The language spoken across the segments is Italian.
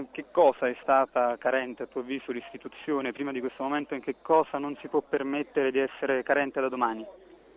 in che cosa è stata carente a tuo avviso l'istituzione prima di questo momento e in che cosa non si può permettere di essere carente da domani?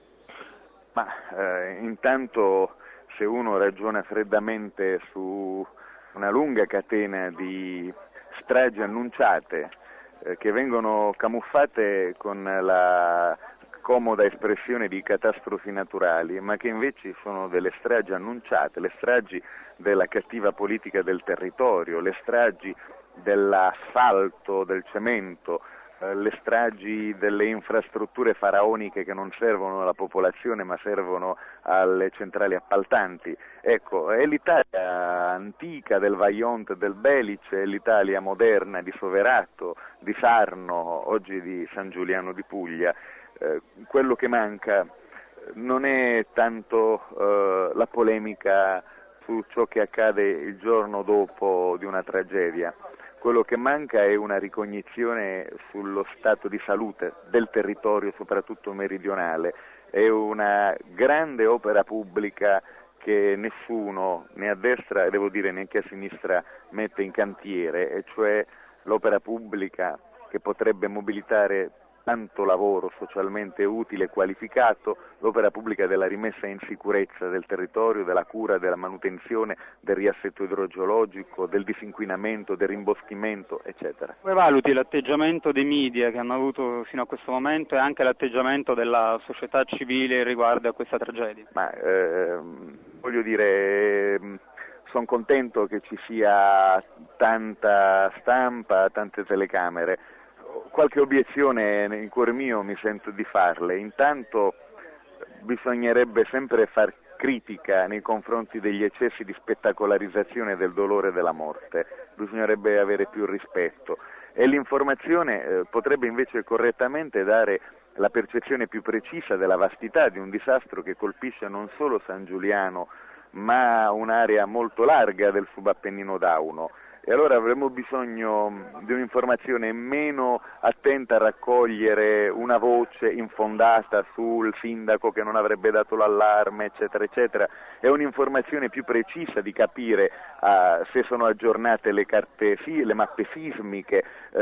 Ma intanto se uno ragiona freddamente su una lunga catena di stragi annunciate che vengono camuffate con la comoda espressione di catastrofi naturali, ma che invece sono delle stragi annunciate, le stragi della cattiva politica del territorio, le stragi dell'asfalto, del cemento, le stragi delle infrastrutture faraoniche che non servono alla popolazione ma servono alle centrali appaltanti. Ecco, è l'Italia antica del Vajont e del Belice, è l'Italia moderna di Soverato, di Sarno, oggi di San Giuliano di Puglia. Quello che manca non è tanto la polemica su ciò che accade il giorno dopo di una tragedia. Quello che manca è una ricognizione sullo stato di salute del territorio, soprattutto meridionale. È una grande opera pubblica che nessuno, né a destra e devo dire neanche a sinistra, mette in cantiere, e cioè l'opera pubblica che potrebbe mobilitare tanto lavoro socialmente utile e qualificato, l'opera pubblica della rimessa in sicurezza del territorio, della cura, della manutenzione, del riassetto idrogeologico, del disinquinamento, del rimboschimento, eccetera. Come valuti l'atteggiamento dei media che hanno avuto fino a questo momento e anche l'atteggiamento della società civile riguardo a questa tragedia? Voglio dire, sono contento che ci sia tanta stampa, tante telecamere. Qualche obiezione in cuore mio mi sento di farle. Intanto bisognerebbe sempre far critica nei confronti degli eccessi di spettacolarizzazione del dolore e della morte, bisognerebbe avere più rispetto, e l'informazione potrebbe invece correttamente dare la percezione più precisa della vastità di un disastro che colpisce non solo San Giuliano ma un'area molto larga del subappennino dauno. E allora avremo bisogno di un'informazione meno attenta a raccogliere una voce infondata sul sindaco che non avrebbe dato l'allarme, eccetera, eccetera, e un'informazione più precisa di capire se sono aggiornate le mappe sismiche,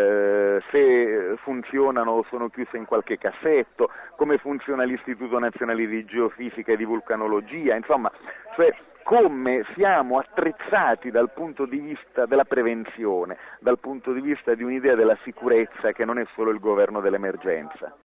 se funzionano o sono chiuse in qualche cassetto, come funziona l'Istituto Nazionale di Geofisica e di Vulcanologia, insomma, cioè come siamo attrezzati dal punto di vista della prevenzione, dal punto di vista di un'idea della sicurezza che non è solo il governo dell'emergenza.